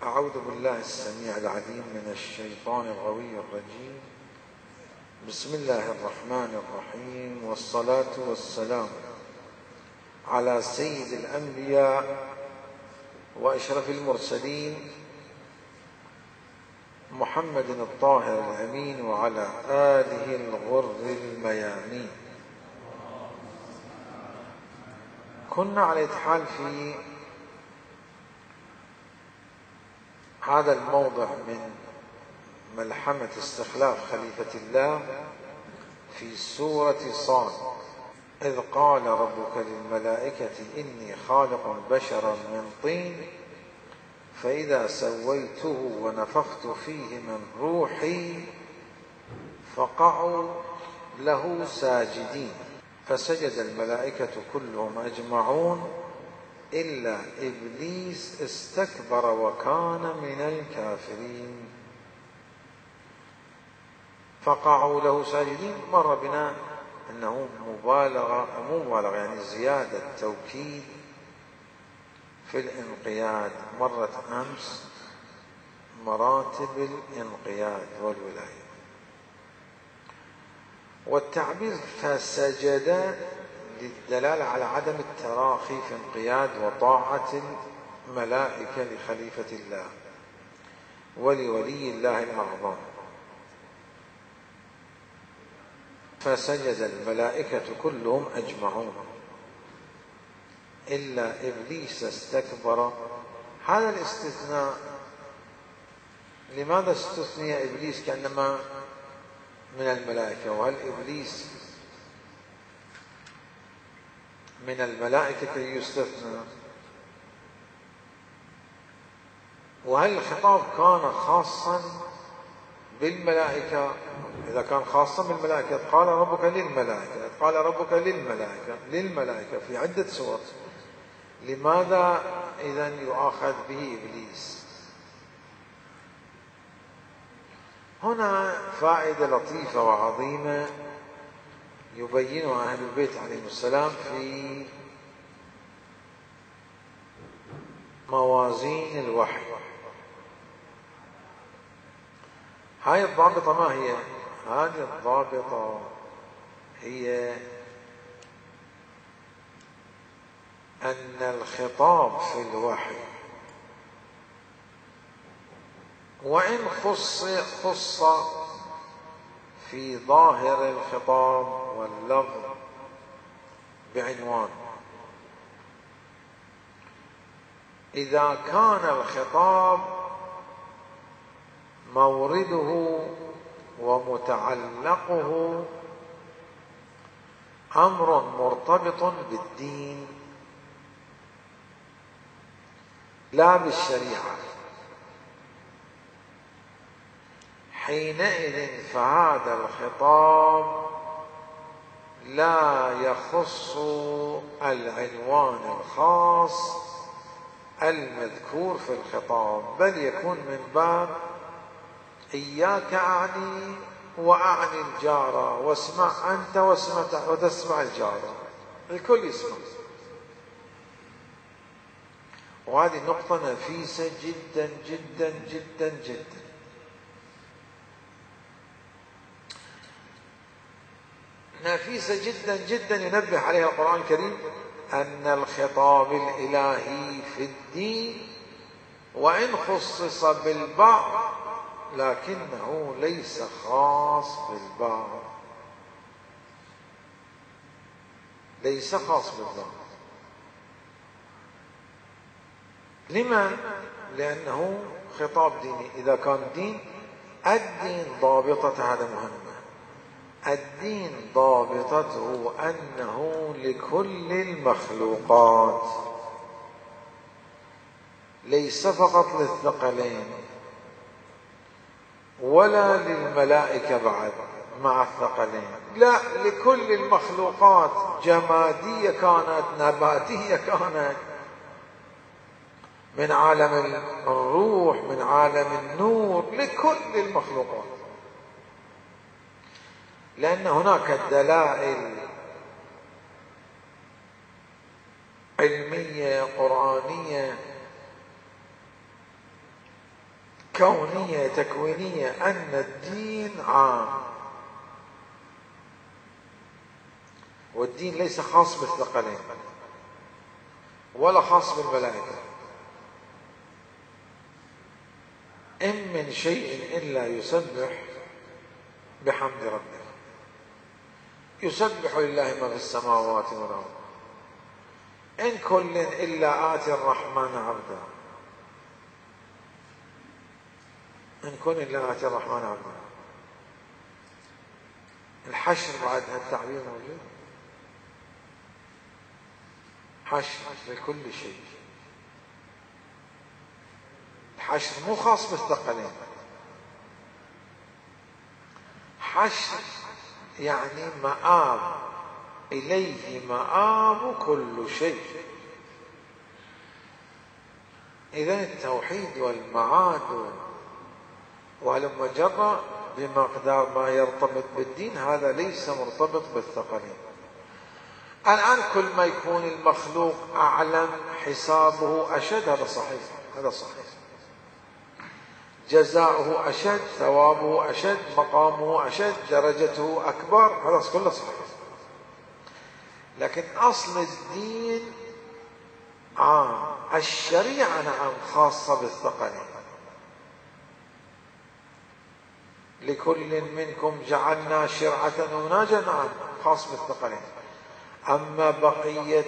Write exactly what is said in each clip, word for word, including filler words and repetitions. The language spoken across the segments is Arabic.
أعوذ بالله السميع العليم من الشيطان الغوي الرجيم. بسم الله الرحمن الرحيم، والصلاة والسلام على سيد الأنبياء وأشرف المرسلين محمد الطاهر الأمين وعلى آله الغر الميامين. كنا على إتحال في هذا الموضع من ملحمة استخلاف خليفة الله في سورة صاد، إذ قال ربك للملائكة إني خالق بشرا من طين فإذا سويته ونفخت فيه من روحي فقعوا له ساجدين، فسجد الملائكة كلهم أجمعون إلا إبليس استكبر وكان من الكافرين. فقعوا له ساجدين مر بنا أنه مبالغة مو مبالغة يعني زيادة توكيد في الانقياد. مرت أمس مراتب الانقياد والولاية، والتعبير فسجد للدلالة على عدم التراخي في انقياد وطاعة الملائكة لخليفة الله ولولي الله الأعظم. فسجد الملائكة كلهم أجمعون إلا إبليس استكبر. هذا الاستثناء لماذا استثني إبليس كأنما من الملائكة؟ وهل إبليس من الملائكة يستثنى؟ وهل الخطاب كان خاصا بالملائكة؟ إذا كان خاصا بالملائكة قال ربك للملائكة، قال ربك للملائكة للملائكة في عدة سور، لماذا إذن يؤاخذ به إبليس؟ هنا فائدة لطيفة وعظيمة يبينها أهل البيت عليهم السلام في موازين الوحي. هاي الضابطة ما هي؟ هذه الضابطة هي أن الخطاب في الوحي وإن خص خص في ظاهر الخطاب واللفظ بعنوان، إذا كان الخطاب مورده ومتعلقه أمر مرتبط بالدين لا بالشريعة، حينئذ فهذا الخطاب لا يخص العنوان الخاص المذكور في الخطاب، بل يكون من باب إياك أعني وأعني الجارة، واسمع أنت واسمع وتسمع الجارة، الكل يسمع. وهذه نقطة نفيسة جدا جدا جدا جدا. نفيسة جدا جدا ينبه عليها القرآن الكريم، أن الخطاب الإلهي في الدين وإن خصص بالبعض لكنه ليس خاص بالبعض، ليس خاص بالبعض. لما؟ لأنه خطاب ديني. إذا كان دين، الدين ضابطة، هذا مهمة، الدين ضابطته أنه لكل المخلوقات ليس فقط للثقلين ولا للملائكة بعد مع الثقلين، لا، لكل المخلوقات، جمادية كانت نباتية كانت، من عالم الروح من عالم النور، لكل المخلوقات. لأن هناك دلائل علمية قرآنية كونية تكوينية أن الدين عام، والدين ليس خاص بالثقلين ولا خاص بالملائكة. إن من شيء إلا يسبح بحمد ربه، يسبح لله ما في السماوات والأرض، إن كل إلا آتي الرحمن عبدا، إن كل إلا آتي الرحمن عبدا. الحشر بعد هالتعبير موجود، حشر لكل شيء. الحشر مو خاص بالثقلين، حشر يعني مآب، إليه مآب كل شيء. إذن التوحيد والمعاد ولما جرى بمقدار ما يرتبط بالدين، هذا ليس مرتبط بالثقلين. الآن كل ما يكون المخلوق أعلم حسابه أشد، هذا صحيح، هذا صحيح. جزاؤه أشد، ثوابه أشد، مقامه أشد، درجته أكبر، هذا كله صحيح. لكن أصل الدين عام، الشريعة نعم خاصة بالثقلين. لكل منكم جعلنا شرعة ومنهاجا، نعم خاص بالثقلين. أما بقية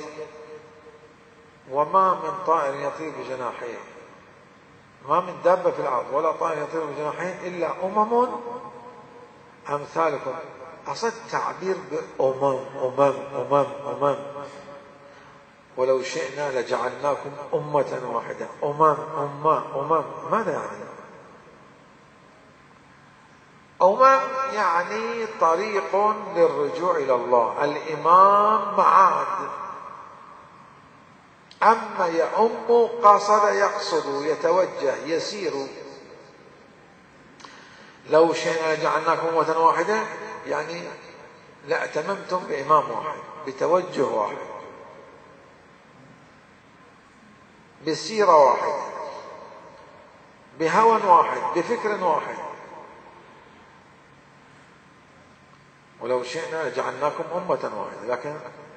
وما من طائر يطير بجناحيه، ما من دابة في الأرض ولا طائر يطير بجناحيه إلا أمم أمثالكم. أصل التعبير بأمم أمم أمم أمم، ولو شئنا لجعلناكم أمة واحدة، أمم أمة أمم، ماذا يعني؟ أمم يعني طريق للرجوع إلى الله، الإمام معاد. أما يأم قصد، يقصد، يتوجه، يسير. لو شئنا جعلناكم أمة واحدة يعني لأتممتم بإمام واحد، بتوجه واحد، بسيرة واحدة، بهوى واحد، بفكر واحد. ولو شئنا جعلناكم أمة واحدة، لكن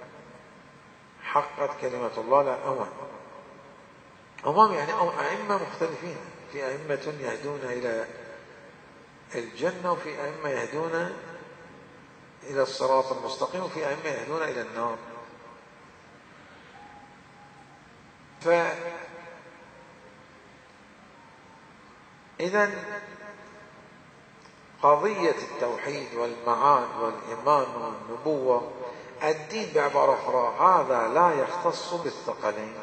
حقت كلمة الله لا أمم. أمم يعني أئمة مختلفين، في أئمة يهدون إلى الجنة، وفي أئمة يهدون إلى الصراط المستقيم، وفي أئمة يهدون إلى النار. فإذا قضية التوحيد والمعاد والإيمان والنبوة، الدين بعبارة أخرى هذا لا يختص بالثقلين،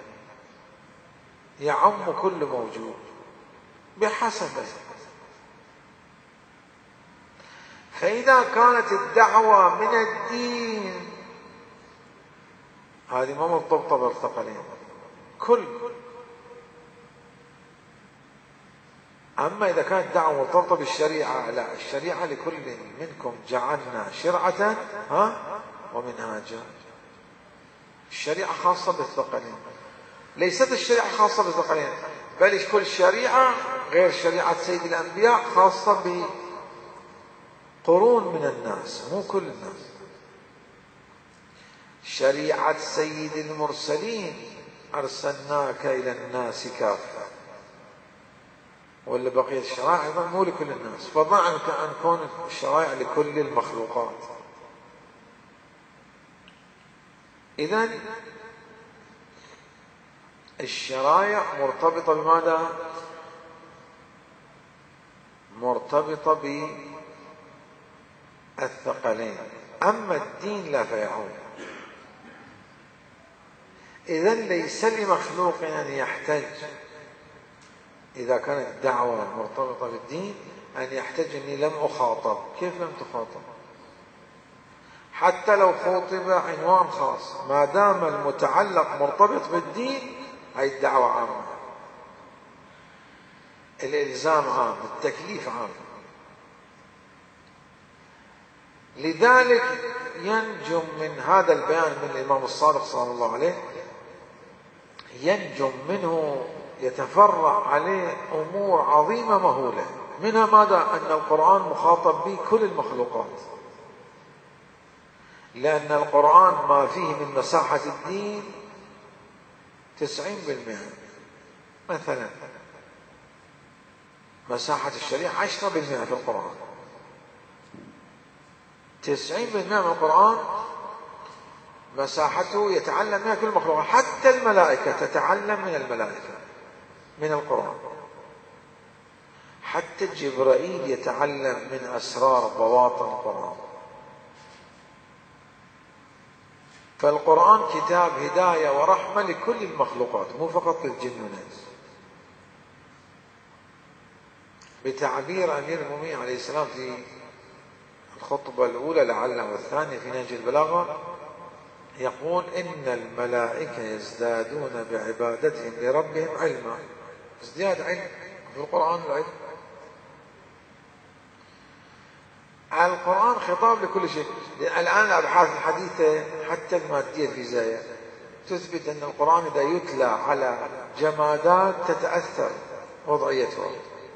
يعم كل موجود بحسبه. فإذا كانت الدعوة من الدين هذه ما مرتبطة بالثقلين كل. أما إذا كانت دعوة مرتبطة بالشريعة، لا، الشريعة لكل منكم جعلنا شرعة ها ومنهاجا. الشريعة خاصة بالثقلين، ليست الشريعة خاصة بالثقلين، بل كل شريعة غير شريعة سيد الأنبياء خاصة بقرون من الناس، مو كل الناس. شريعة سيد المرسلين أرسلناك إلى الناس كافة، ولا بقية الشرائع أيضا مو لكل الناس، فضلا أن تكون الشرائع لكل المخلوقات. إذن الشرائع مرتبطة بماذا؟ مرتبطة بالثقلين، أما الدين لا فيعود. إذن ليس لمخلوق أن يحتج إذا كانت الدعوة مرتبطة بالدين أن يحتج أني لم أخاطب. كيف لم تخاطب؟ حتى لو خوطب عنوان خاص، ما دام المتعلق مرتبط بالدين هاي الدعوة عامة، الإلزام عام، التكليف عام. لذلك ينجم من هذا البيان من الإمام الصادق صلى الله عليه، ينجم منه يتفرع عليه أمور عظيمة مهولة، منها ماذا؟ أن القرآن مخاطب به كل المخلوقات، لأن القرآن ما فيه من مساحة الدين تسعين بالمئة، مثلا مساحة الشريعة عشرة بالمئة في القرآن. تسعين بالمئة من القرآن مساحته يتعلم منها كل المخلوقات، حتى الملائكة تتعلم من الملائكة من القرآن، حتى جبرائيل يتعلم من أسرار بواطن القرآن. فالقرآن كتاب هداية ورحمة لكل المخلوقات، مو فقط للجن والإنس. بتعبير أمير المؤمنين عليه السلام في الخطبة الأولى لعله والثانية في نهج البلاغة، يقول: إن الملائكة يزدادون بعبادتهم لربهم علما. ازدياد علم في القرآن، العلم. القرآن خطاب لكل شيء. الآن الأبحاث الحديثة حتى المادية الفيزيائية تثبت أن القرآن إذا يتلى على جمادات تتأثر وضعيتها.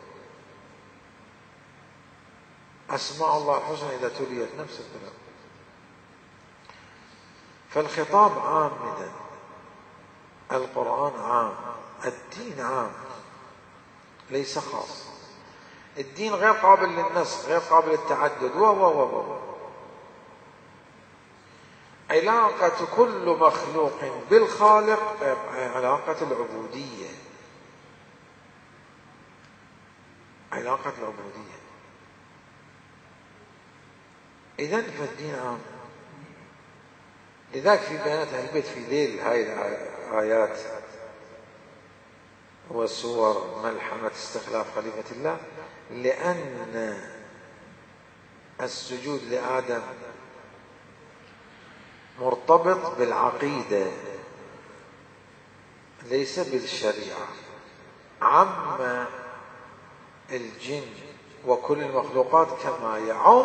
أسماء الله الحسنى إذا تليت نفس الكلام. فالخطاب عام إذن، القرآن عام، الدين عام ليس خاص. الدين غير قابل للنسخ، غير قابل للتعدد، و و و علاقة كل مخلوق بالخالق علاقة العبودية، علاقة العبودية. إذن فالدين عام. لذلك في بيانات أهل البيت في ذيل هاي الآيات وسور ملحمة استخلاف خليفة الله، لأن السجود لآدم مرتبط بالعقيدة ليس بالشريعة. عم الجن وكل المخلوقات كما يعم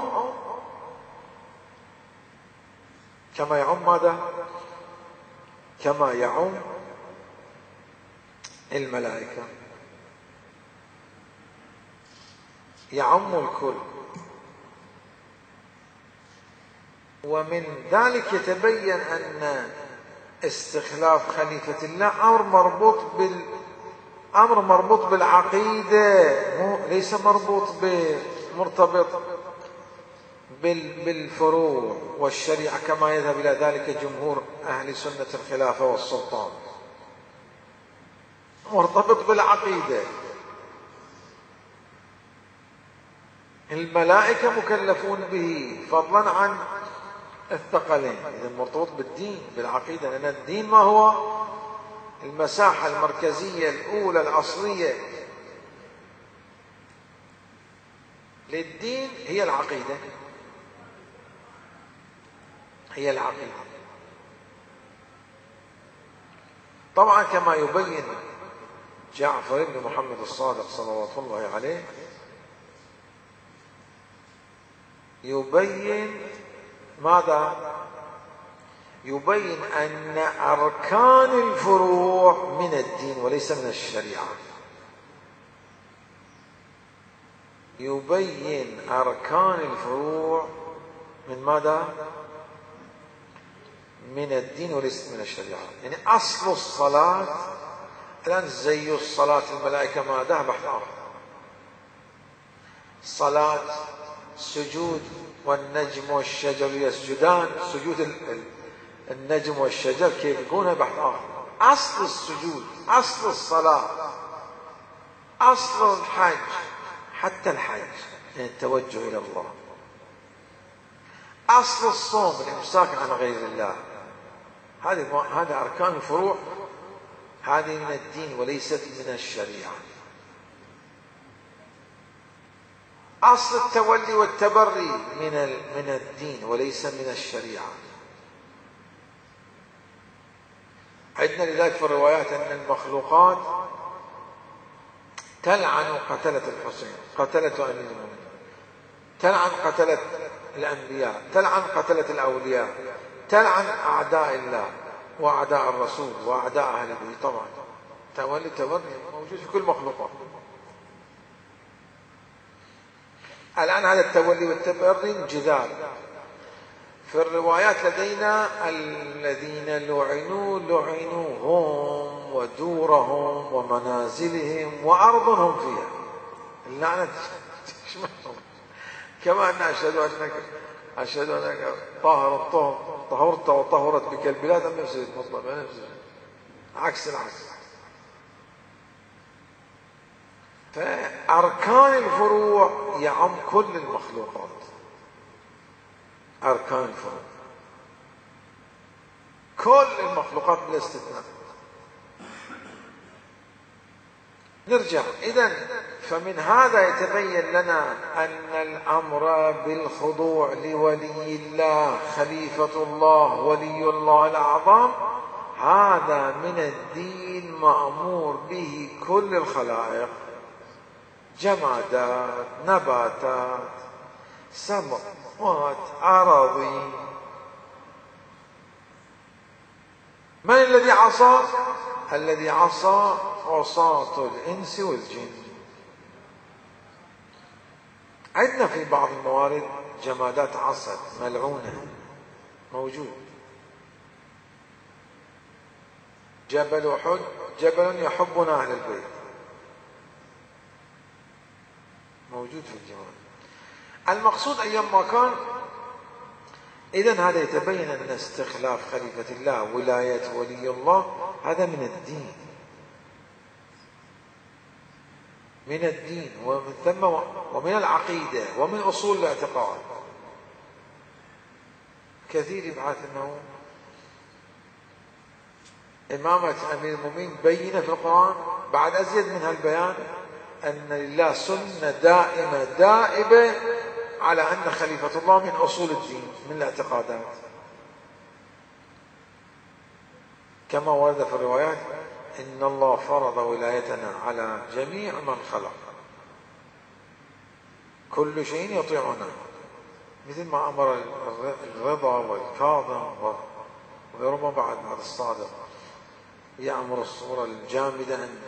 كما يعم ماذا؟ كما يعم الملائكة، يعم الكل. ومن ذلك يتبين أن استخلاف خليفة الله أمر مربوط بال أمر مربوط بالعقيدة، ليس مربوط بمرتبط بالفروع والشريعة كما يذهب إلى ذلك جمهور أهل سنة الخلافة والسلطان. مرتبط بالعقيدة. الملائكة مكلفون به فضلا عن الثقلين، إذا مرتبط بالدين بالعقيدة، لأن الدين ما هو؟ المساحة المركزية الأولى الأصلية للدين هي العقيدة، هي العقيدة. طبعا كما يبين جعفر بن محمد الصادق صلوات الله عليه، يبين ماذا؟ يبين أن أركان الفروع من الدين وليس من الشريعة. يبين أركان الفروع من ماذا؟ من الدين وليس من الشريعة. يعني أصل الصلاة الآن زي الصلاة الملائكة ماذا؟ بحث آخر. صلاة سجود والنجم والشجر يسجدان، سجود النجم والشجر كيف يكون؟ بحث آخر. أصل السجود، أصل الصلاة، أصل الحج، حتى الحج يعني التوجه إلى الله. أصل الصوم الإمساك عن غير الله. هذه هذا أركان الفروع، هذه من الدين وليست من الشريعة. أصل التولي والتبري من من الدين وليس من الشريعة. عندنا لذلك في الروايات أن المخلوقات تلعن قتلة الحسين، قتلة أمير المؤمنين، تلعن قتلة الأنبياء، تلعن قتلة الأولياء، تلعن أعداء الله وأعداء الرسول وأعداء أهل البيت. طبعا تولي تبري موجود في كل مخلوقات. الآن هذا التولي والتبري جدال. في الروايات لدينا الذين لعنوا لعنوا هم ودورهم ومنازلهم وأرضهم فيها. اللعنة تشملهم. كما أن أشهد أنك أشهد أنك طاهر الطهر طهرت وطهرت بك البلاد أم يفسد مطلق عكس العكس. فأركان الفروع يعم كل المخلوقات. أركان الفروع كل المخلوقات بلا استثناء. نرجع إذن، فمن هذا يتبين لنا أن الأمر بالخضوع لولي الله خليفة الله ولي الله الأعظم هذا من الدين مأمور به كل الخلائق، جمادات نباتات سماوات أراضي. من الذي عصى؟ الذي عصى عصاة الإنس والجن. عندنا في بعض الموارد جمادات عصت ملعونة موجود. جبل أحد جبل يحبنا أهل البيت موجود في الجمال. المقصود أيما كان، إذن هذا يتبين أن استخلاف خليفة الله ولاية ولي الله هذا من الدين، من الدين ومن ثم ومن العقيدة ومن أصول الاعتقاد. كثير يبحث أنه إمامة أمير المؤمنين بينة في القرآن بعد أزيد من هالبيان أن لله سنة دائمة دائبة على أن خليفة الله من أصول الدين من الاعتقادات، كما ورد في الروايات إن الله فرض ولايتنا على جميع من خلق كل شيء يطيعنا، مثل ما أمر الرضا والكاظم وربما بعد بعد الصادق يأمر الصورة الجامدة أن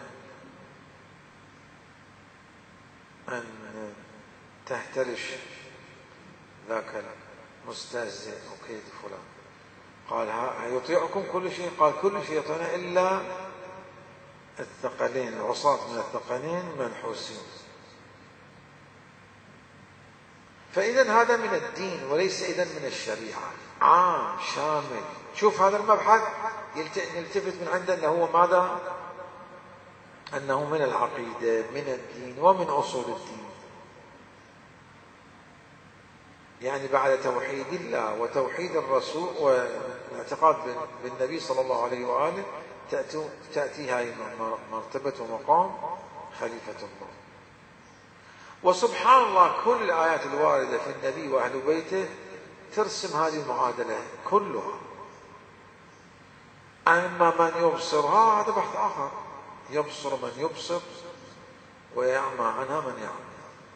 أن تهترش ذاك المستهزئ وكيد فلان. قال يطيعكم كل شيء، قال كل شيء يطيعنا إلا الثقلين، العصاة من الثقلين منحوسين. فإذا هذا من الدين وليس إذن من الشريعة، عام شامل. شوف هذا المبحث يلتفت من عنده أنه هو ماذا؟ أنه من العقيدة من الدين ومن أصول الدين. يعني بعد توحيد الله وتوحيد الرسول والاعتقاد بالنبي صلى الله عليه وآله تأتي هذه مرتبة ومقام خليفة الله. وسبحان الله كل الآيات الواردة في النبي وأهل بيته ترسم هذه المعادلة كلها. أما من يبصرها هذا بحث آخر، يبصر من يبصر ويعمى عنها من يعمى.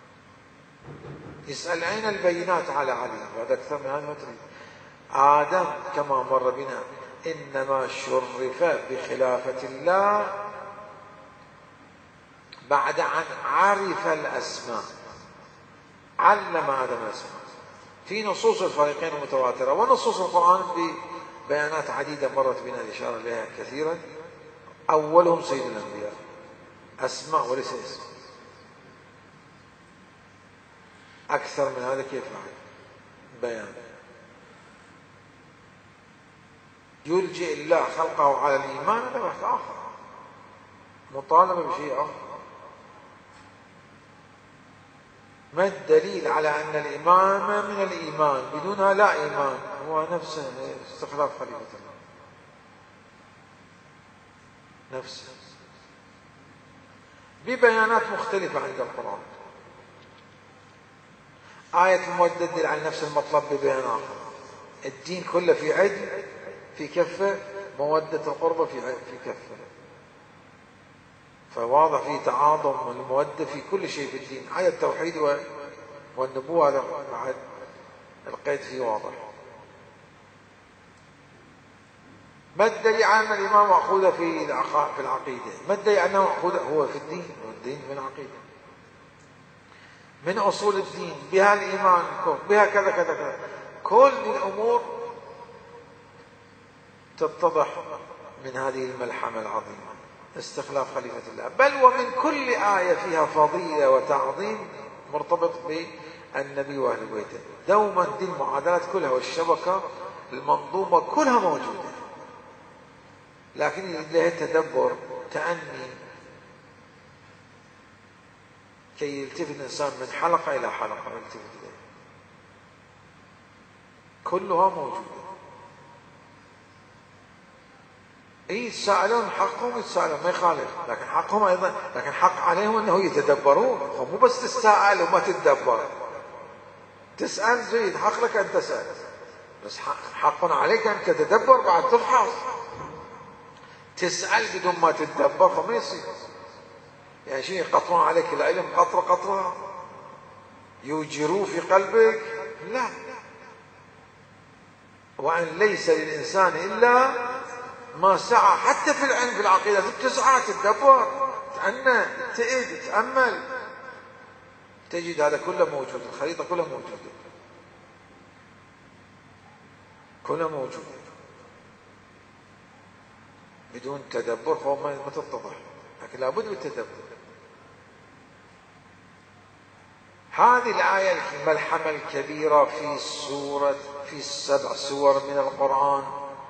يسأل أين البينات على علي؟ هذا أكثر من هذا متري. آدم كما مر بنا إنما شرف بخلافة الله بعد أن عرف الأسماء، علم آدم الأسماء في نصوص الفريقين المتواترة ونصوص القرآن ببيانات عديدة مرت بنا الإشارة إليها كثيرا. أولهم سيد الأنبياء، أسماء وليس اسم. أكثر من هذا كيف نعرف بيان؟ يلجئ الله خلقه على الإيمان هذا بحث آخر، مطالبة بشيء آخر. ما الدليل على أن الإمامة من الإيمان؟ بدونها لا إيمان، هو نفسه استخلاف خليفة الله نفسه ببيانات مختلفة عند القرآن. آية المودة تدل على نفس المطلب ببيان آخر. الدين كله في عدل في كفة، مودة القربة في في كفة. فواضح في تعاظم المودة في كل شيء في الدين. آية التوحيد والنبوة هذا بعد القيد فيه واضح. ما ادعي أن الإمام مأخوذ في في العقيدة، ما ادعي أنه مأخوذ هو في الدين، والدين من العقيدة، من أصول الدين، بها الإيمان، بها كذا كذا كذا. كل الأمور تتضح من هذه الملحمة العظيمة، استخلاف خليفة الله. بل ومن كل آية فيها فضيلة وتعظيم مرتبط بالنبي وأهل بيته. دوما دي المعادلات كلها والشبكة المنظومة كلها موجودة، لكن لها تدبر تأني كي يلتفت الإنسان من حلقة إلى حلقة يلتفت إليه، كلها موجودة. إيه يتساءلون حقهم، يتساءلون ما يخالف، لكن حقهم أيضا، لكن حق عليهم أنه يتدبرون. مو بس تتساءل وما تتدبر. تسأل زين، حق لك أن تسأل، بس حق عليك أن تتدبر بعد تفحص. تسأل بدون ما تتدبر فما يصير. يعني شيء يقطرون عليك العلم قطرة قطرة يوجروه في قلبك، لا. وأن ليس للإنسان إلا ما سعى. حتى في العلم في العقيدة تسعى، تتدبر، تأنى، تئد، تأمل، تجد هذا كله موجود، الخريطة كلها موجودة، كلها موجودة. بدون تدبر فهو ما تتضح، لكن لابد من التدبر. هذه الآية الملحمة الكبيرة في سورة في السبع سور من القرآن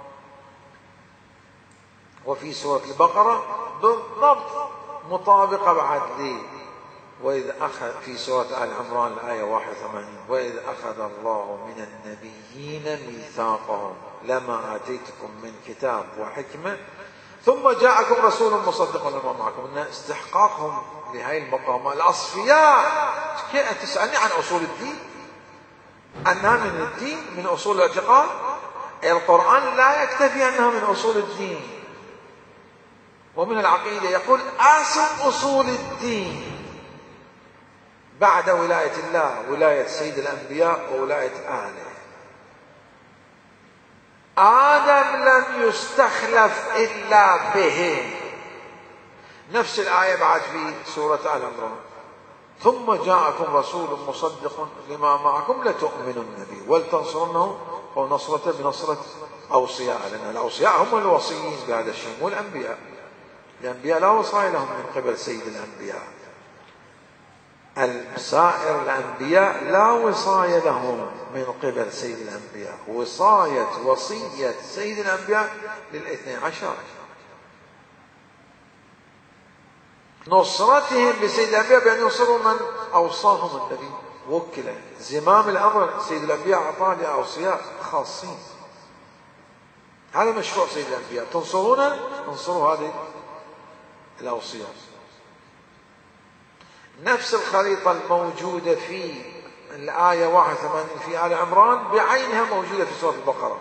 وفي سورة البقرة بالضبط مطابقة بعد لي. وإذ أخذ في سورة آل عمران الآية واحد وثمانين: وإذ أخذ الله من النبيين ميثاقهم لما آتيتكم من كتاب وحكمة ثم جاءكم رسول مصدق لما معكم. إن استحقاقهم لهذه المقامات الأصفياء. كيف تسألني عن أصول الدين؟ أنها من الدين، من أصول الاعتقاد. القرآن لا يكتفي أنها من أصول الدين ومن العقيدة، يقول أصل أصول الدين بعد ولاية الله ولاية سيد الأنبياء وولاية آله. آدم لم يستخلف إلا به. نفس الآية بعد في سورة آل عمران: ثم جاءكم رسول مصدق لما معكم لتؤمنن به ولتنصرنه ونصرته بنصرة أوصياء، لأن الأوصياء هم الوصيين بهذا الشيء، مو الأنبياء. الأنبياء لا وصايا لهم من قبل سيد الأنبياء. سائر الأنبياء لا وصايا لهم من قبل سيد الأنبياء. وصاية وصية سيد الأنبياء للاثني عشر. نصرتهم بسيد الأنبياء بأن ينصروا من أوصاهم النبي، وكل زمام الأمر سيد الأنبياء أعطاه لأوصياء خاصين. هذا مشروع سيد الأنبياء: تنصرون انصروا هذه الأوصياء. نفس الخريطة الموجودة في الآية واحد وثمانين في آل عمران بعينها موجودة في سورة البقرة،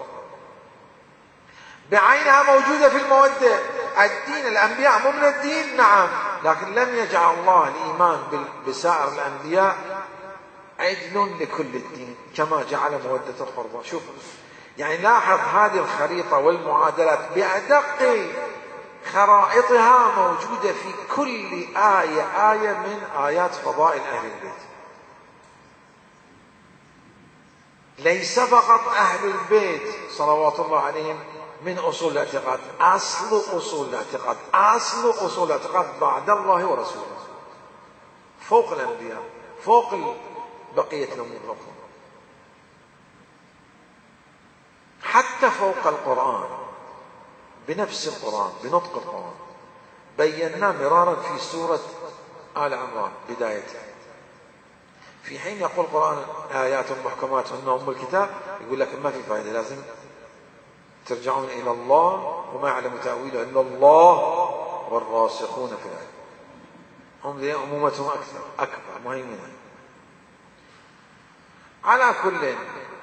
بعينها موجودة في المودة. الدين الأنبياء مو من الدين، نعم، لكن لم يجعل الله الإيمان بسائر الأنبياء عدل لكل الدين كما جعل مودة القربى. شوف يعني لاحظ هذه الخريطة والمعادلات بأدق خرائطها موجودة في كل آية آية من آيات فضائل أهل البيت. ليس فقط أهل البيت صلوات الله عليهم من أصول الاعتقاد، أصل أصول الاعتقاد، أصل أصول الاعتقاد بعد الله ورسوله، فوق الأنبياء، فوق بقية الأمور، حتى فوق القرآن. بنفس القرآن، بنطق القرآن، بينا مرارا في سورة آل عمران بدايتها. في حين يقول القرآن آيات محكمات هن أم الكتاب، يقول لك ما في فائدة، لازم ترجعون إلى الله وما يعلم تأويله إلا الله والراسخون في العلم. هم ذي أمومتهم أكثر أكبر مهيمنة. على كل،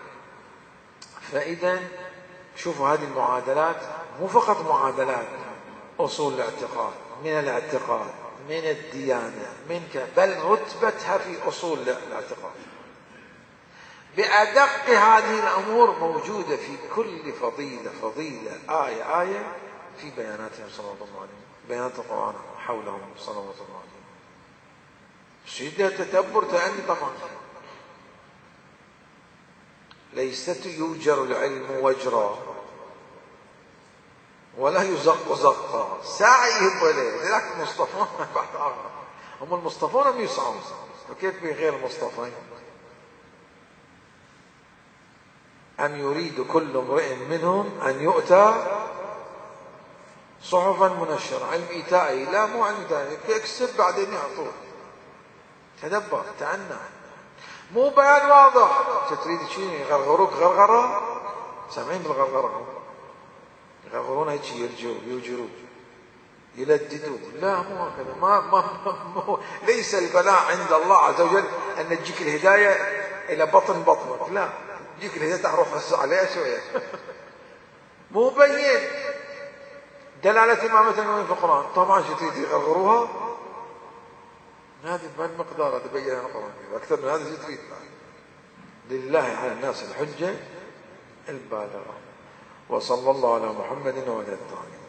فإذا شوفوا هذه المعادلات مو فقط معادلات أصول الاعتقاد، من الاعتقاد، من الديانة، من ك... بل رتبتها في أصول الاعتقاد. بأدق هذه الأمور موجودة في كل فضيلة فضيلة آية آية في بياناتهم صلى الله عليه وسلم، بيانات القرآن حولهم صلى الله عليه وسلم. شدة تدبر تأني طبعا. ليست يوجر العلم وجرا ولا يزق زقا سعيهم ولا لذلك المصطفون بعد آخر هم المصطفون لم يسعون، وكيف بغير المصطفين؟ أم يريد كل امرئ منهم أن يؤتى صحفا منشرة. علم إيتائي لا، مو علم إيتائي، يكسب بعدين يعطوه. تدبر تأنى، مو بيان واضح. تريد شيء يغرغروك غرغرة، سامعين بالغرغرة، يغرغرون هيك يرجوا يوجرون يلددوا. لا مو هكذا، ما ما مو ليس البلاء عند الله عز وجل أن تجيك الهداية إلى بطن بطنك، لا، تجيك الهداية تعرف هسه عليها شوية. مو بين دلالة ما مثلا في القرآن. طبعا شو تريد يغرغروها؟ هذه بهالمقدار هذا بينها القرآن، أكثر من هذا شو تريد؟ لله على الناس الحجة البالغة. وصلى الله على محمد وعلى آله.